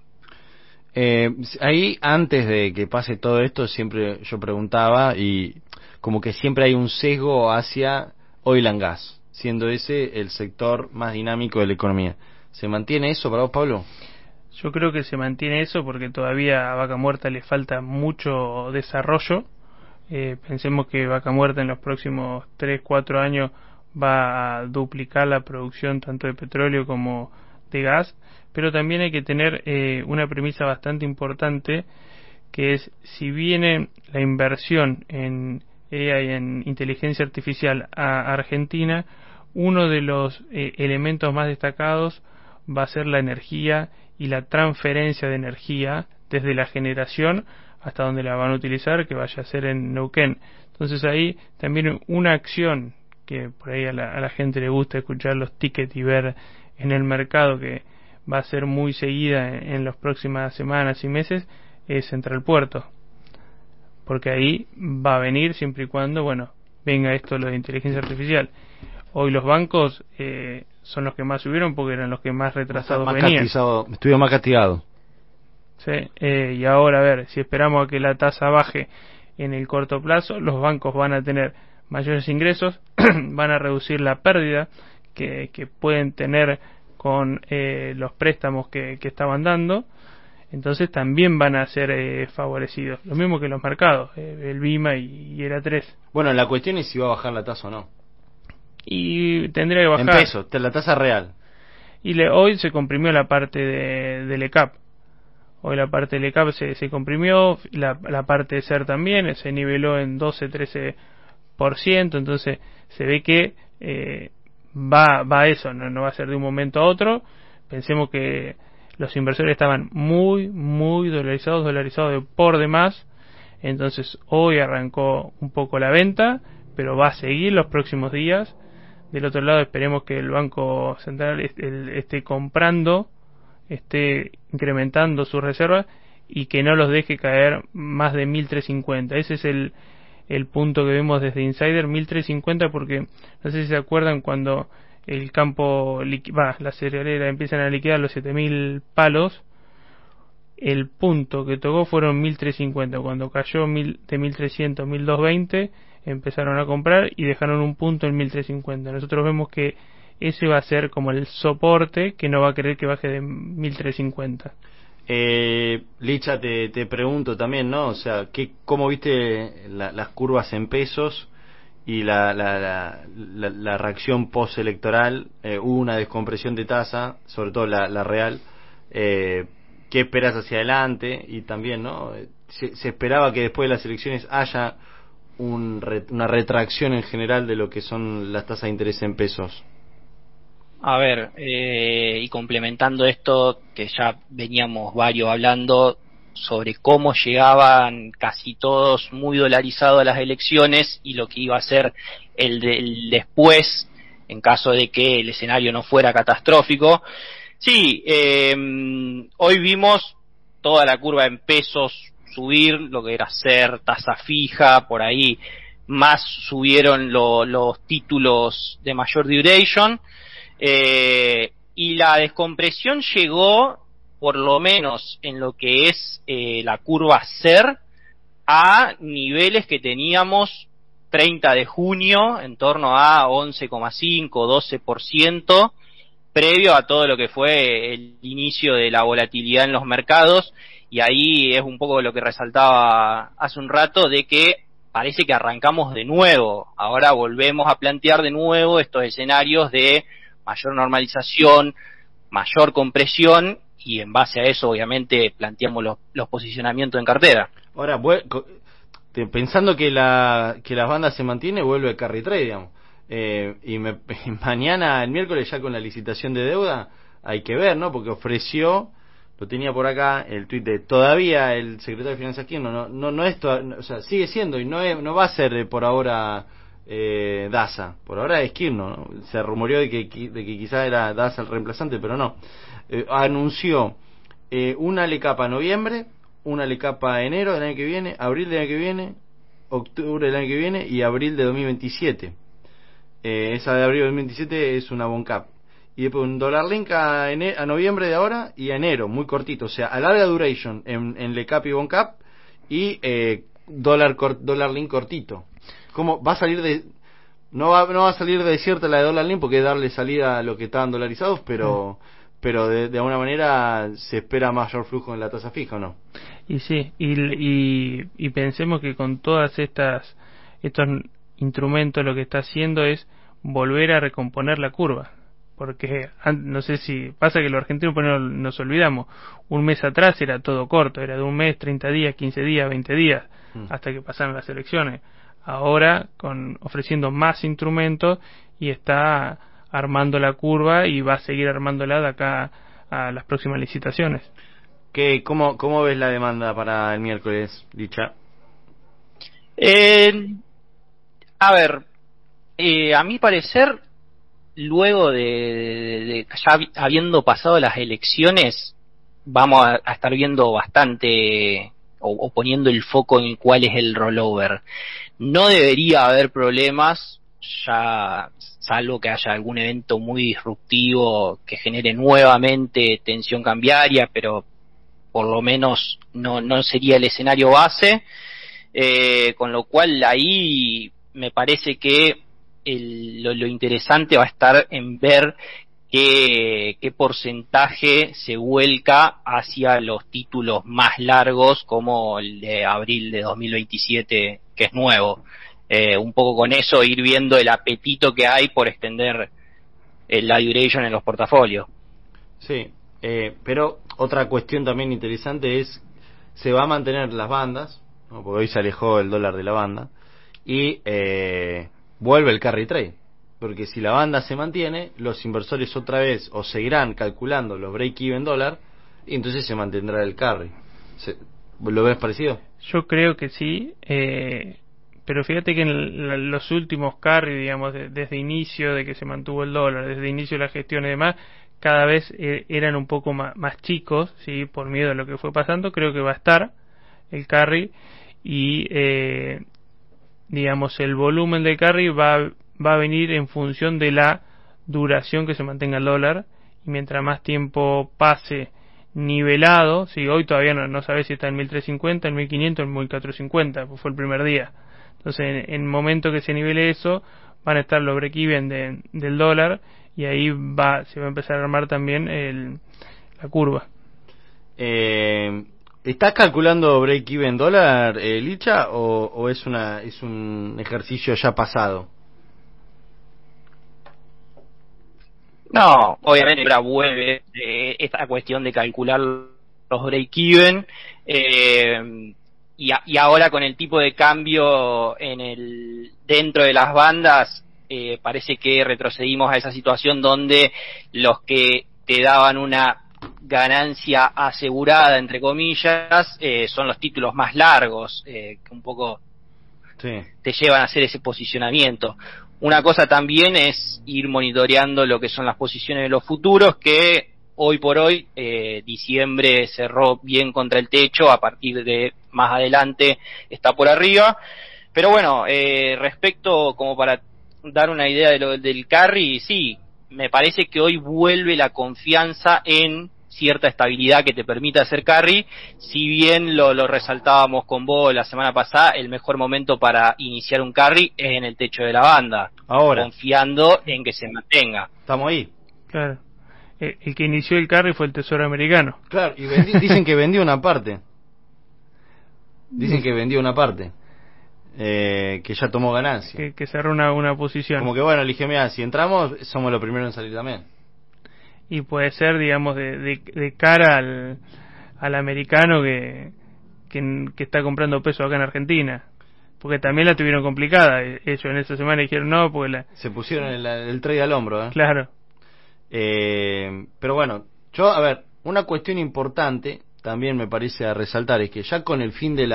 Ahí, antes de que pase todo esto, siempre yo preguntaba, y como que siempre hay un sesgo hacia oil and gas, siendo ese el sector más dinámico de la economía. ¿Se mantiene eso para vos, Pablo? Yo creo que se mantiene eso porque todavía a Vaca Muerta le falta mucho desarrollo. Pensemos que Vaca Muerta en los próximos 3-4 años va a duplicar la producción tanto de petróleo como de gas, pero también hay que tener una premisa bastante importante, que es, si viene la inversión en AI, en inteligencia artificial a Argentina, uno de los elementos más destacados va a ser la energía y la transferencia de energía desde la generación hasta donde la van a utilizar, que vaya a ser en Neuquén. Entonces ahí también una acción que por ahí a la gente le gusta escuchar los tickets y ver en el mercado, que va a ser muy seguida en las próximas semanas y meses, es Central Puerto, porque ahí va a venir siempre y cuando, bueno, venga esto lo de inteligencia artificial. Hoy los bancos son los que más subieron porque eran los que más retrasados venían. Estuvieron más castigados. Sí, y ahora a ver, si esperamos a que la tasa baje en el corto plazo, los bancos van a tener mayores ingresos, van a reducir la pérdida que pueden tener con los préstamos que estaban dando, entonces también van a ser favorecidos, lo mismo que los mercados, el BIMA y el A3. Bueno, la cuestión es si va a bajar la tasa o no. Y tendría que bajar. En pesos, la tasa real. Y hoy se comprimió la parte del ECAP. Hoy la parte del ECAP se comprimió, la parte de SER también, se niveló en 12-13%, entonces se ve que va a eso, no va a ser de un momento a otro. Pensemos que los inversores estaban muy dolarizados de por demás, entonces hoy arrancó un poco la venta, pero va a seguir los próximos días. Del otro lado, esperemos que el Banco Central esté comprando, esté incrementando sus reservas y que no los deje caer más de 1.350. Ese es el punto que vemos desde Insider, 1.350, porque no sé si se acuerdan cuando el campo la cerealera empiezan a liquidar los 7.000 palos, el punto que tocó fueron 1350. Cuando cayó de 1300 1220 empezaron a comprar y dejaron un punto en 1350. Nosotros vemos que ese va a ser como el soporte, que no va a querer que baje de 1350. Licha, te pregunto también, ¿no? O sea, ¿cómo viste las curvas en pesos y la reacción postelectoral? Hubo una descompresión de tasa, sobre todo la real. ¿Qué esperas hacia adelante? Y también, ¿no? Se esperaba que después de las elecciones haya una retracción en general de lo que son las tasas de interés en pesos. A ver, y complementando esto, que ya veníamos varios hablando sobre cómo llegaban casi todos muy dolarizados a las elecciones y lo que iba a ser el después, en caso de que el escenario no fuera catastrófico. Sí, hoy vimos toda la curva en pesos subir, lo que era ser tasa fija, por ahí más subieron los títulos de mayor duration. Y la descompresión llegó, por lo menos en lo que es la curva SER, a niveles que teníamos 30 de junio, en torno a 11,5, 12%, previo a todo lo que fue el inicio de la volatilidad en los mercados, y ahí es un poco lo que resaltaba hace un rato, de que parece que arrancamos de nuevo. Ahora volvemos a plantear de nuevo estos escenarios de mayor normalización, mayor compresión, y en base a eso obviamente planteamos los posicionamientos en cartera. Ahora, pensando que las bandas se mantiene, vuelve el carry trade, digamos. Mañana, el miércoles, ya con la licitación de deuda, hay que ver, ¿no? Porque ofreció, lo tenía por acá, el tuit de todavía el secretario de Finanzas Kirchner, no es o sea, sigue siendo y no va a ser por ahora Daza, por ahora es Kirchner, ¿no? Se rumoreó de que quizá era Daza el reemplazante, pero no. Anunció una LECAP a noviembre, una LECAP a enero del año que viene, abril del año que viene, octubre del año que viene y abril de 2027. Esa de abril de 2027 es una BondCap. Y después un dólar link a noviembre de ahora y a enero, muy cortito, o sea, a larga duration en LECAP y BondCap, y dólar link cortito. ¿Cómo va a salir no va a salir desierta la de dólar link porque es darle salida a lo que estaban dolarizados, pero de alguna manera se espera mayor flujo en la tasa fija, ¿o no? Y sí, y pensemos que con todas estos instrumentos lo que está haciendo es volver a recomponer la curva, porque no sé si pasa que los argentinos nos olvidamos, un mes atrás era todo corto, era de un mes, 30 días, 15 días, 20 días, hasta que pasaron las elecciones. Ahora ofreciendo más instrumentos y está armando la curva y va a seguir armándola de acá a las próximas licitaciones. ¿Cómo ves la demanda para el miércoles, Licha? A ver, a mi parecer, luego de ya habiendo pasado las elecciones, vamos a estar viendo bastante o poniendo el foco en cuál es el rollover. No debería haber problemas, ya salvo que haya algún evento muy disruptivo que genere nuevamente tensión cambiaria, pero por lo menos no sería el escenario base, con lo cual ahí me parece que lo interesante va a estar en ver qué porcentaje se vuelca hacia los títulos más largos, como el de abril de 2027, que es nuevo. Un poco con eso ir viendo el apetito que hay por extender la duration en los portafolios. Sí, pero otra cuestión también interesante es, se va a mantener las bandas, ¿no? Porque hoy se alejó el dólar de la banda, y vuelve el carry trade, porque si la banda se mantiene, los inversores otra vez o seguirán calculando los break-even dólar, y entonces se mantendrá el carry. ¿Lo ves parecido? Yo creo que sí, pero fíjate que en los últimos carry, digamos, desde inicio de que se mantuvo el dólar, desde inicio de la gestión y demás, cada vez eran un poco más chicos, sí, por miedo a lo que fue pasando. Creo que va a estar el carry y digamos el volumen de carry va a venir en función de la duración que se mantenga el dólar, y mientras más tiempo pase nivelado. Sí, hoy todavía no sabés si está en 1350, en 1500, en 1450, pues fue el primer día. Entonces, en el momento que se nivele eso, van a estar los break-even del dólar, y ahí se va a empezar a armar también la curva. ¿Estás calculando break-even dólar, Licha, o es un ejercicio ya pasado? No, obviamente ahora vuelve esta cuestión de calcular los break-even, y ahora con el tipo de cambio dentro de las bandas, parece que retrocedimos a esa situación donde los que te daban una ganancia asegurada, entre comillas, son los títulos más largos, que un poco te llevan a hacer ese posicionamiento. Una cosa también es ir monitoreando lo que son las posiciones de los futuros, que hoy por hoy diciembre cerró bien contra el techo, a partir de más adelante está por arriba. Pero bueno, respecto, como para dar una idea del carry, sí, me parece que hoy vuelve la confianza en cierta estabilidad que te permita hacer carry. Si bien lo resaltábamos con vos la semana pasada, el mejor momento para iniciar un carry es en el techo de la banda, ahora, confiando en que se mantenga. Estamos ahí. Claro. El que inició el carry fue el Tesoro americano. Claro, y dicen que vendió una parte. Dicen que vendió una parte. Que ya tomó ganancia. Que cerró una posición. Como que bueno, le dije, mira, si entramos, somos los primeros en salir también. Y puede ser, digamos, de cara al americano que está comprando peso acá en Argentina, porque también la tuvieron complicada. Ellos en esa semana dijeron no, porque se pusieron el trade al hombro, Claro. Pero bueno, a ver, una cuestión importante también me parece a resaltar es que ya con el fin de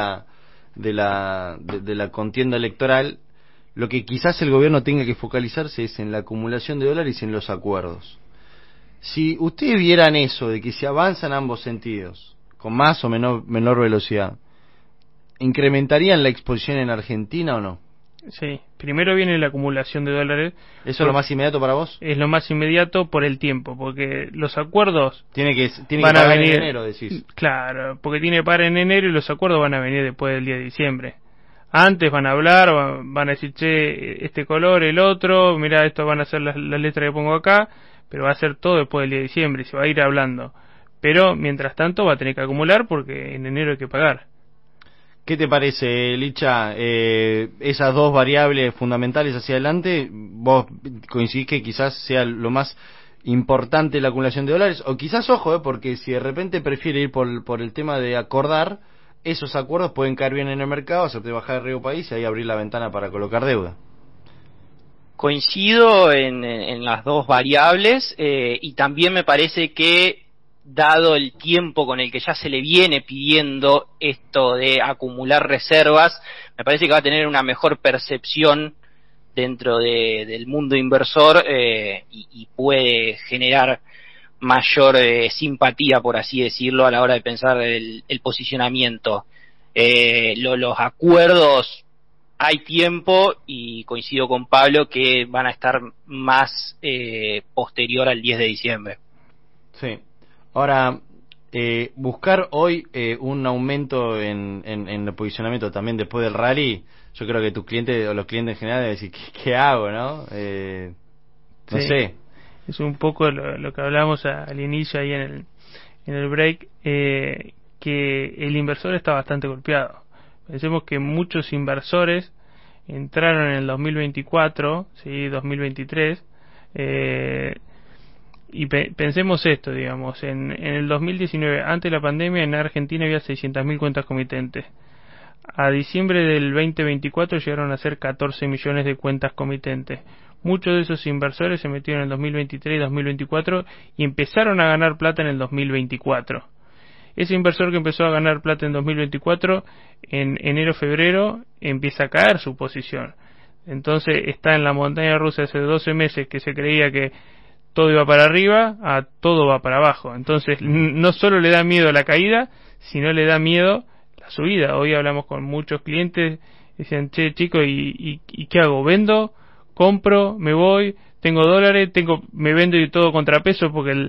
la contienda electoral, lo que quizás el gobierno tenga que focalizarse es en la acumulación de dólares y en los acuerdos. Si ustedes vieran eso, de que se avanza en ambos sentidos, con más o menor velocidad, ¿incrementarían la exposición en Argentina o no? Sí, primero viene la acumulación de dólares. ¿Eso es lo más inmediato para vos? Es lo más inmediato por el tiempo, porque los acuerdos tiene que van a venir en enero, decís. Claro, porque tiene par en enero y los acuerdos van a venir después del día de diciembre. Antes van a hablar, van a decir, che, este color, el otro, mira, esto van a ser las letras que pongo acá, pero va a ser todo después del día de diciembre, se va a ir hablando. Pero mientras tanto va a tener que acumular porque en enero hay que pagar. ¿Qué te parece, Licha? Esas dos variables fundamentales hacia adelante, ¿vos coincidís que quizás sea lo más importante la acumulación de dólares? O quizás, ojo, porque si de repente prefiere ir por el tema de acordar, esos acuerdos pueden caer bien en el mercado, hacerte bajar el riesgo país y ahí abrir la ventana para colocar deuda. Coincido en las dos variables, y también me parece que, dado el tiempo con el que ya se le viene pidiendo esto de acumular reservas, me parece que va a tener una mejor percepción dentro del mundo inversor, y puede generar mayor simpatía, por así decirlo, a la hora de pensar el posicionamiento. Los acuerdos, hay tiempo, y coincido con Pablo que van a estar más posterior al 10 de diciembre. Sí. Ahora, buscar hoy un aumento en el posicionamiento también después del rally, yo creo que tus clientes o los clientes en general deben decir, ¿qué hago, no? No sé. Es un poco lo que hablábamos al inicio ahí en el break, que el inversor está bastante golpeado. Pensemos que muchos inversores entraron en el 2024, ¿sí? 2023, y pensemos esto, digamos, en el 2019, antes de la pandemia, en Argentina había 600.000 cuentas comitentes. A diciembre del 2024 llegaron a ser 14 millones de cuentas comitentes. Muchos de esos inversores se metieron en el 2023 y 2024 y empezaron a ganar plata en el 2024. Ese inversor que empezó a ganar plata en 2024, en enero-febrero empieza a caer su posición. Entonces está en la montaña rusa hace 12 meses que se creía que todo iba para arriba, a todo va para abajo. Entonces no solo le da miedo la caída, sino le da miedo la subida. Hoy hablamos con muchos clientes, dicen, che, chico, ¿y qué hago? ¿Vendo? ¿Compro? ¿Me voy? ¿Tengo dólares? ¿Me vendo y todo contrapeso porque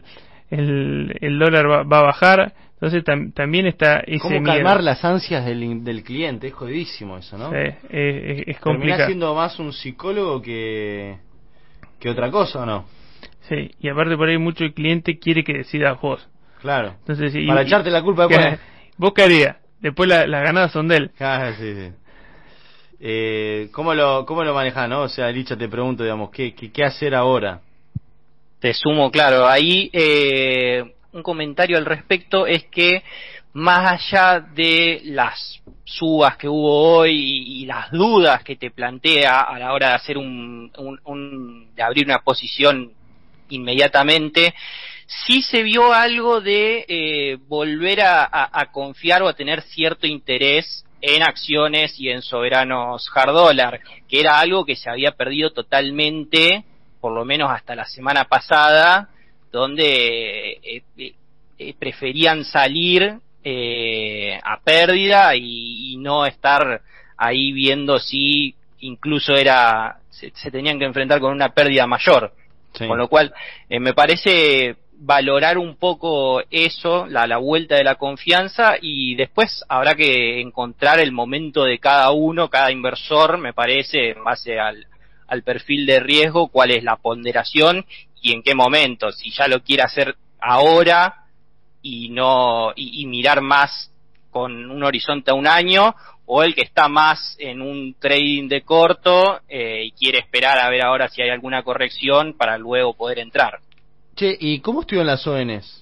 el dólar va a bajar. Entonces también está ese ¿Cómo miedo. calmar las ansias del cliente? Es jodidísimo eso, ¿no? Sí, es complicado. Terminás siendo más un psicólogo que otra cosa, ¿o no? Sí, y aparte por ahí mucho el cliente quiere que decidas vos. Claro. Entonces, para echarte la culpa después. ¿Vos qué harías? Después las ganadas son de él. Ah, sí. ¿Cómo lo manejás, no? O sea, Licha, te pregunto, digamos, ¿qué hacer ahora? Te sumo, claro, ahí un comentario al respecto es que más allá de las subas que hubo hoy y las dudas que te plantea a la hora de hacer de abrir una posición inmediatamente, sí se vio algo de volver a confiar o a tener cierto interés en acciones y en soberanos hard dollar, que era algo que se había perdido totalmente, por lo menos hasta la semana pasada, donde preferían salir a pérdida y no estar ahí viendo si incluso se tenían que enfrentar con una pérdida mayor. Sí. Con lo cual me parece valorar un poco eso, la vuelta de la confianza, y después habrá que encontrar el momento de cada uno, cada inversor, me parece, en base al perfil de riesgo, cuál es la ponderación y en qué momento, si ya lo quiere hacer ahora y mirar más con un horizonte a un año, o el que está más en un trading de corto y quiere esperar a ver ahora si hay alguna corrección para luego poder entrar. Che, ¿y cómo estuvieron las ONs?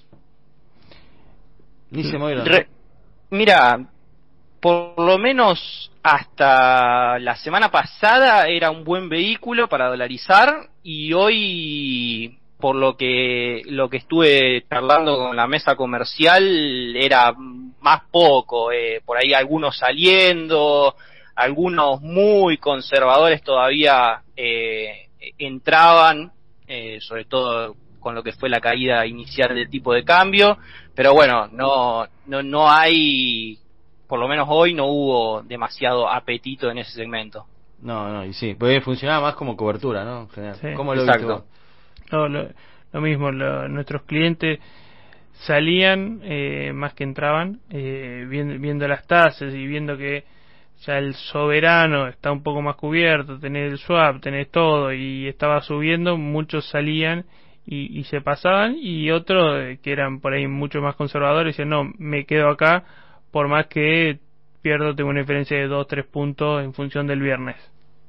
Ni se movieron. Mira, por lo menos hasta la semana pasada era un buen vehículo para dolarizar, y hoy, por lo que estuve charlando con la mesa comercial, era más poco, por ahí algunos saliendo, algunos muy conservadores todavía entraban, sobre todo con lo que fue la caída inicial del tipo de cambio, pero bueno, no hay, por lo menos hoy no hubo demasiado apetito en ese segmento. No, y sí, puede funcionar más como cobertura, ¿no? En general. Sí, ¿Cómo lo viste vos? No, lo mismo, nuestros clientes salían más que entraban, viendo las tasas y viendo que ya el soberano está un poco más cubierto, tenés el swap, tenés todo, y estaba subiendo, muchos salían y se pasaban, y otros que eran por ahí mucho más conservadores decían, no, me quedo acá, por más que pierdo, tengo una diferencia de 2-3 puntos en función del viernes.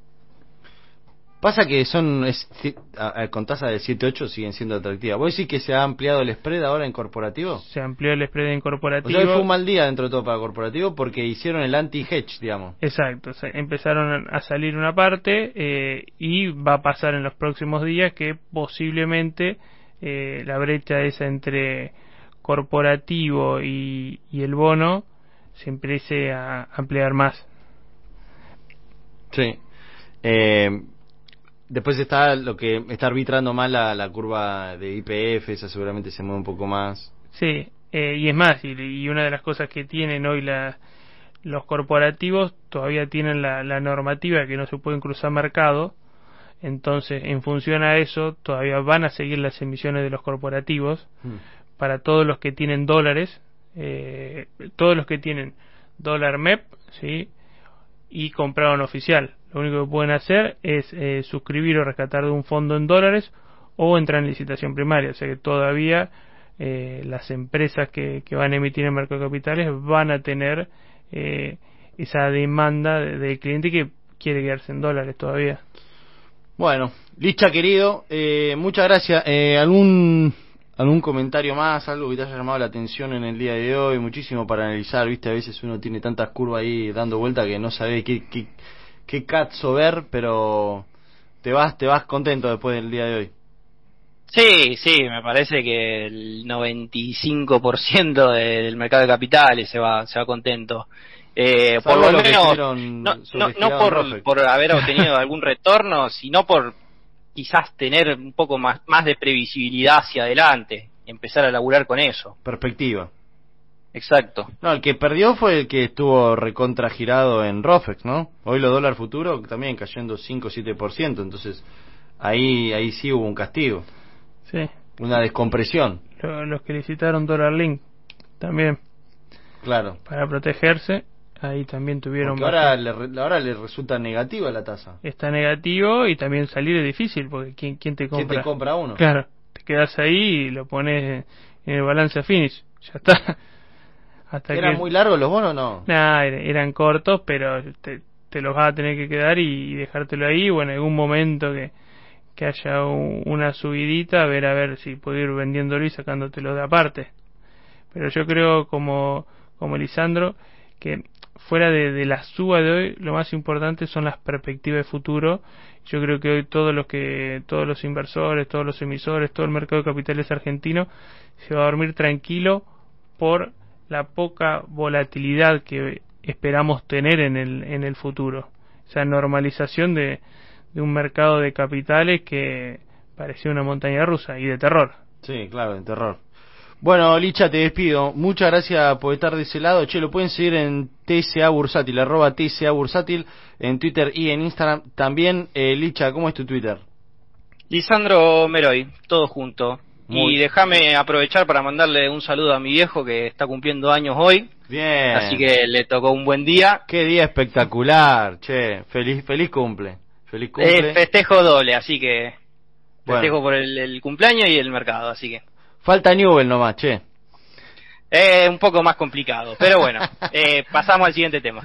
Pasa que con tasa de 7-8 siguen siendo atractivas. ¿Vos decís que se ha ampliado el spread ahora en corporativo? Se amplió el spread en corporativo. O sea, fue un mal día dentro de todo para corporativo porque hicieron el anti-hedge, digamos. Exacto, empezaron a salir una parte y va a pasar en los próximos días que posiblemente la brecha esa entre corporativo y el bono se empiece a ampliar más. Sí. Después está lo que está arbitrando más la curva de IPF, esa seguramente se mueve un poco más. Sí, y es más, y una de las cosas que tienen hoy los corporativos, todavía tienen la normativa que no se pueden cruzar mercado, entonces en función a eso todavía van a seguir las emisiones de los corporativos para todos los que tienen dólares, todos los que tienen dólar MEP, ¿sí? Y compraron oficial. Lo único que pueden hacer es suscribir o rescatar de un fondo en dólares o entrar en licitación primaria. O sea que todavía las empresas que van a emitir en el mercado de capitales van a tener esa demanda del cliente que quiere quedarse en dólares todavía. Bueno, Licha querido, muchas gracias. ¿Algún comentario más, algo que te haya llamado la atención en el día de hoy? Muchísimo para analizar, viste, a veces uno tiene tantas curvas ahí dando vuelta que no sabe qué cazzo ver, pero te vas contento después del día de hoy. Sí, me parece que el 95% del mercado de capitales se va contento. Por lo menos, no por haber obtenido algún retorno, sino por quizás tener un poco más de previsibilidad hacia adelante, empezar a laburar con eso. Perspectiva. Exacto. No, el que perdió fue el que estuvo recontragirado en Rofex, ¿no? Hoy los dólar futuro también cayendo 5-7%, entonces ahí sí hubo un castigo. Sí. Una descompresión. los que licitaron Dollar Link también. Claro. Para protegerse, ahí también tuvieron... Porque ahora le resulta negativa la tasa. Está negativo y también salir es difícil, porque ¿quién te compra? ¿Quién te compra uno? Claro, te quedas ahí y lo pones en el balance a finish, ya está. ¿Eran muy largos los bonos o no? Nah, eran cortos, pero te los vas a tener que quedar y dejártelo ahí, o en algún momento que haya una subidita, a ver si puedo ir vendiéndolo y sacándotelo de aparte. Pero yo creo, como Lisandro, que fuera de la suba de hoy, lo más importante son las perspectivas de futuro. Yo creo que hoy todos los inversores, todos los emisores, todo el mercado de capitales argentino se va a dormir tranquilo por la poca volatilidad que esperamos tener en el futuro. Esa normalización de un mercado de capitales que parecía una montaña rusa y de terror. Sí, claro, de terror. Bueno, Licha, te despido. Muchas gracias por estar de ese lado. Che, lo pueden seguir en TSA Bursátil, @TSA Bursátil, en Twitter y en Instagram. También, Licha, ¿cómo es tu Twitter? Lisandro Meroy, todo junto. Y déjame aprovechar para mandarle un saludo a mi viejo que está cumpliendo años hoy. Bien. Así que le tocó un buen día. Qué día espectacular, che. Feliz cumple. Feliz cumple. Festejo doble, así que festejo bueno, por el cumpleaños y el mercado, así que... Falta Newell nomás, che. Un poco más complicado, pero bueno, pasamos al siguiente tema.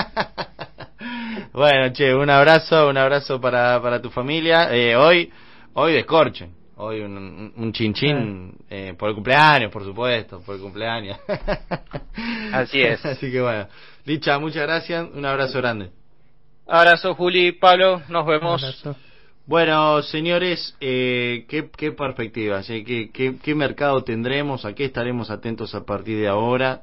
Bueno, che, un abrazo para tu familia. Hoy descorchen. Hoy un chinchín por el cumpleaños, por supuesto, por el cumpleaños. Así es. Así que bueno. Licha, muchas gracias. Un abrazo grande. Abrazo, Juli, Pablo, nos vemos. Abrazo. Bueno, señores, qué perspectivas, qué mercado tendremos, a qué estaremos atentos a partir de ahora.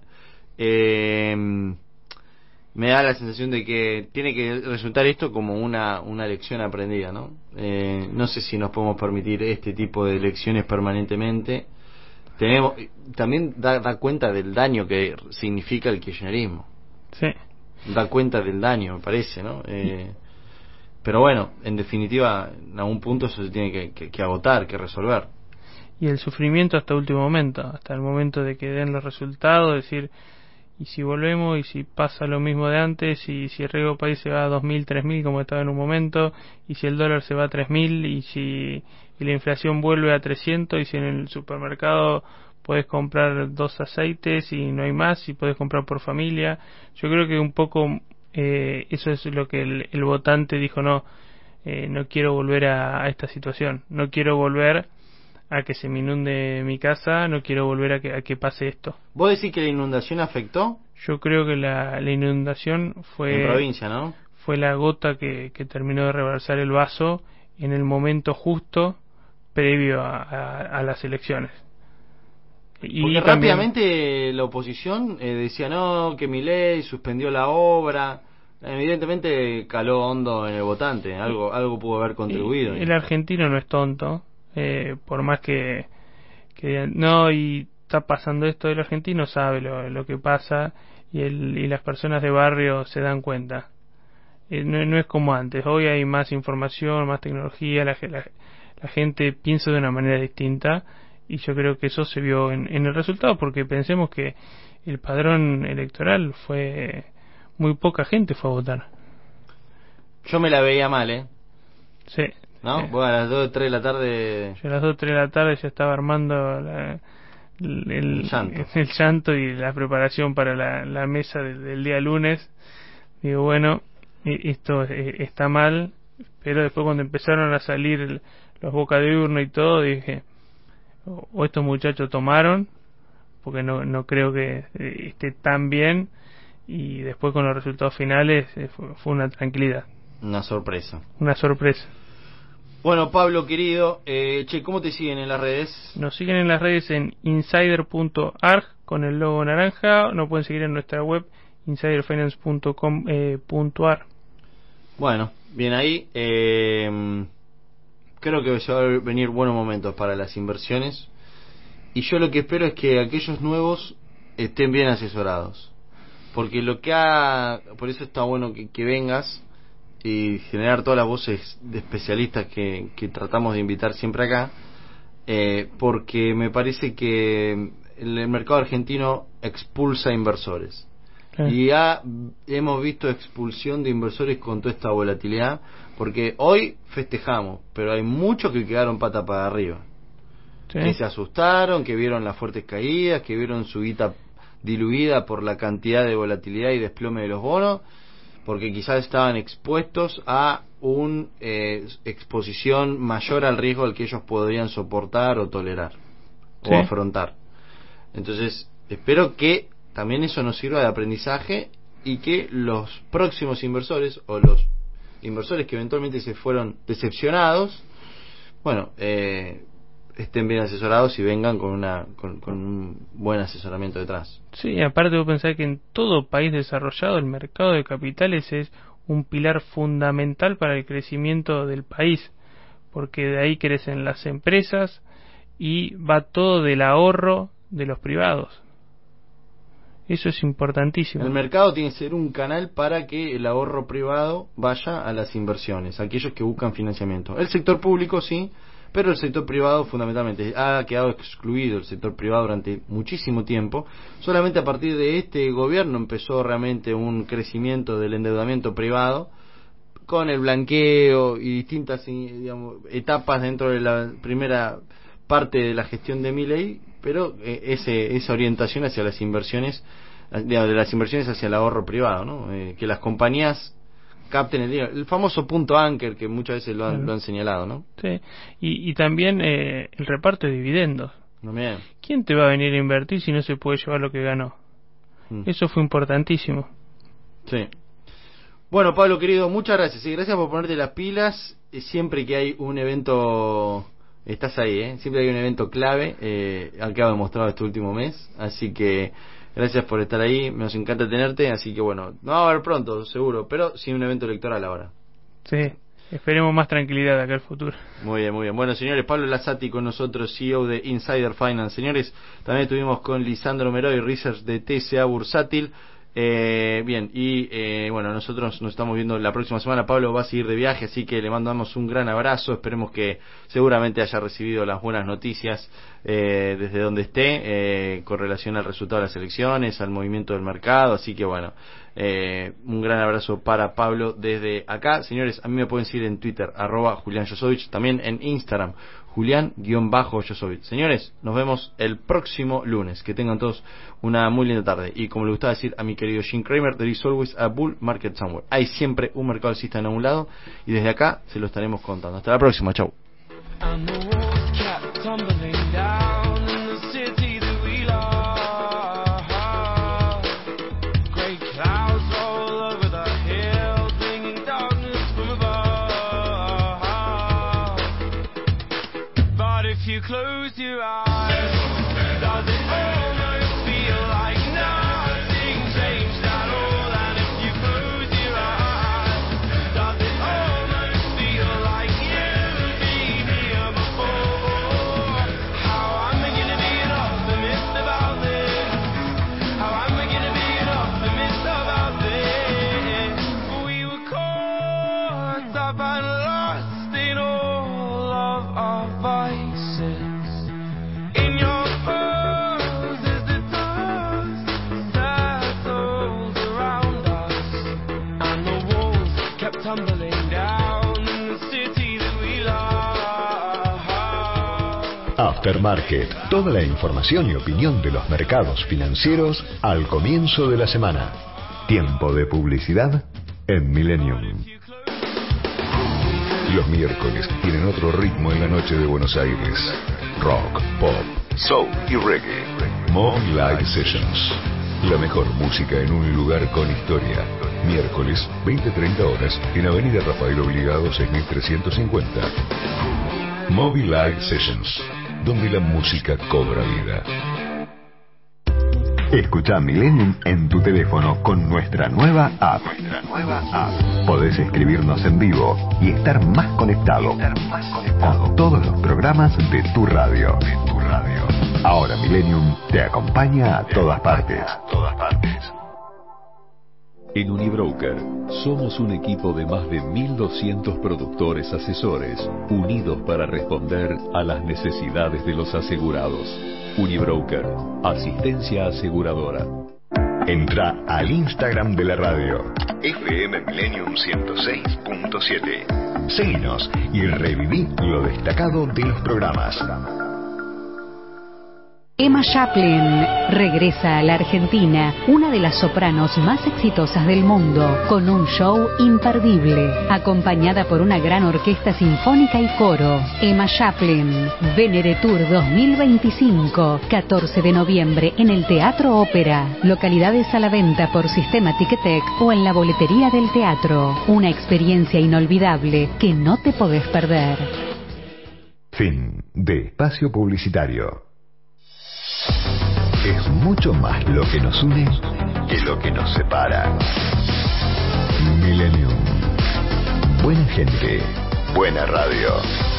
Me da la sensación de que tiene que resultar esto como una lección aprendida, ¿no? No sé si nos podemos permitir este tipo de lecciones permanentemente. También da cuenta del daño que significa el kirchnerismo. Sí. Da cuenta del daño, me parece, ¿no? Pero bueno, en definitiva, en algún punto eso se tiene que agotar, que resolver. Y el sufrimiento hasta el último momento, hasta el momento de que den los resultados, decir, y si volvemos, y si pasa lo mismo de antes, y si el riesgo país se va a 2.000, 3.000 como estaba en un momento, y si el dólar se va a 3.000, y la inflación vuelve a 300, y si en el supermercado puedes comprar 2 aceites y no hay más, y puedes comprar por familia. Yo creo que un poco eso es lo que el votante dijo, no quiero volver a esta situación, no quiero volver a que se me inunde mi casa, no quiero volver a que pase esto. ¿Vos decís que la inundación afectó? Yo creo que la inundación fue... En provincia, ¿no? Fue la gota que terminó de rebalsar el vaso en el momento justo previo a las elecciones. Porque rápidamente la oposición decía no, que Milei suspendió la obra. Evidentemente caló hondo en el votante, algo pudo haber contribuido. El argentino no es tonto, por más que no, y está pasando esto, el argentino sabe lo que pasa y las personas de barrio se dan cuenta. No es como antes, hoy hay más información, más tecnología, la gente piensa de una manera distinta. Y yo creo que eso se vio en el resultado, porque pensemos que el padrón electoral fue... muy poca gente fue a votar. Yo me la veía mal, Sí. ¿No? Vos a las 2 o 3 de la tarde... Yo a las 2 o 3 de la tarde ya estaba armando el llanto y la preparación para la mesa del día lunes. Digo, bueno, esto está mal, pero después cuando empezaron a salir los boca de urna y todo, dije... o estos muchachos tomaron, porque no creo que esté tan bien, y después con los resultados finales fue una tranquilidad. Una sorpresa. Bueno, Pablo querido, ¿cómo te siguen en las redes? Nos siguen en las redes en insider.arg con el logo naranja, nos pueden seguir en nuestra web insiderfinance.com.ar. Bueno, bien ahí. Creo que se van a venir buenos momentos para las inversiones, y yo lo que espero es que aquellos nuevos estén bien asesorados, porque por eso está bueno que vengas y generar todas las voces de especialistas que tratamos de invitar siempre acá, porque me parece que el mercado argentino expulsa inversores. Y hemos visto expulsión de inversores con toda esta volatilidad, porque hoy festejamos, pero hay muchos que quedaron pata para arriba. Que se asustaron, que vieron las fuertes caídas, que vieron su guita diluida por la cantidad de volatilidad y desplome de los bonos, porque quizás estaban expuestos a una exposición mayor al riesgo al que ellos podrían soportar o tolerar o afrontar. Entonces, espero que también eso nos sirva de aprendizaje y que los próximos inversores o los inversores que eventualmente se fueron decepcionados, bueno, estén bien asesorados y vengan con un buen asesoramiento detrás. Sí, aparte vos pensás que en todo país desarrollado el mercado de capitales es un pilar fundamental para el crecimiento del país, porque de ahí crecen las empresas y va todo del ahorro de los privados. Eso es importantísimo. El mercado tiene que ser un canal para que el ahorro privado vaya a las inversiones, a aquellos que buscan financiamiento. El sector público sí, pero el sector privado fundamentalmente ha quedado excluido. El sector privado durante muchísimo tiempo. Solamente a partir de este gobierno empezó realmente un crecimiento del endeudamiento privado, con el blanqueo y distintas, digamos, etapas dentro de la primera parte de la gestión de Milei, pero esa orientación hacia las inversiones, de las inversiones hacia el ahorro privado, ¿no? Que las compañías capten el dinero, el famoso punto anchor que muchas veces lo han señalado, ¿no? Sí, y también el reparto de dividendos. Bien. ¿Quién te va a venir a invertir si no se puede llevar lo que ganó? Eso fue importantísimo. Sí. Bueno, Pablo querido, muchas gracias. Y gracias por ponerte las pilas. Siempre que hay un evento, estás ahí, siempre hay un evento clave, al que ha demostrado este último mes. Así que gracias por estar ahí, nos encanta tenerte. Así que bueno, no va a haber pronto, seguro, pero sin un evento electoral ahora. Sí, esperemos más tranquilidad de acá al futuro. Muy bien, muy bien. Bueno, señores, Pablo Lazzati con nosotros, CEO de Insider Finance. Señores, también estuvimos con Lisandro Meroy, Research de TCA Bursátil. Bien, y bueno, nosotros nos estamos viendo la próxima semana. Pablo va a seguir de viaje, así que le mandamos un gran abrazo. Esperemos que seguramente haya recibido las buenas noticias desde donde esté, con relación al resultado de las elecciones, al movimiento del mercado. Así que bueno, un gran abrazo para Pablo desde acá. Señores, a mí me pueden seguir en Twitter, @JulianJosovich, también en Instagram, Julián_Josovich. Señores, nos vemos el próximo lunes. Que tengan todos una muy linda tarde. Y como le gustaba decir a mi querido Jim Cramer, there is always a bull market somewhere. Hay siempre un mercado alcista en algún lado, y desde acá se lo estaremos contando. Hasta la próxima, chau. Close your eyes. Does it almost feel like nothing changed at all? And if you close your eyes, does it almost feel like you've been here before? How am I gonna be an optimist about this? How am I gonna be an optimist about this? We were caught up and lost in all of our vices. In your pose as the dust settled around us, and the walls kept tumbling down in the city that we love. Aftermarket, toda la información y opinión de los mercados financieros al comienzo de la semana. Tiempo de publicidad en Millennium. Los miércoles tienen otro ritmo en la noche de Buenos Aires. Rock, pop, soul y reggae. Movie Live Sessions. La mejor música en un lugar con historia. Miércoles, 20-30 horas, en Avenida Rafael Obligado 6350. Movie Live Sessions, donde la música cobra vida. Escucha Millennium en tu teléfono con nuestra nueva app. Podés escribirnos en vivo y estar más conectado con todos los programas de tu radio. Ahora Millennium te acompaña a todas partes. En Unibroker somos un equipo de más de 1.200 productores asesores unidos para responder a las necesidades de los asegurados. Unibroker, asistencia aseguradora. Entra al Instagram de la radio, FM Millennium 106.7. Seguinos y reviví lo destacado de los programas. Emma Chaplin regresa a la Argentina, una de las sopranos más exitosas del mundo, con un show imperdible, acompañada por una gran orquesta sinfónica y coro. Emma Chaplin, Venere Tour 2025, 14 de noviembre en el Teatro Ópera. Localidades a la venta por Sistema Ticketek o en la boletería del teatro. Una experiencia inolvidable que no te podés perder. Fin de espacio publicitario. Es mucho más lo que nos une que lo que nos separa. Millennium. Buena gente, buena radio.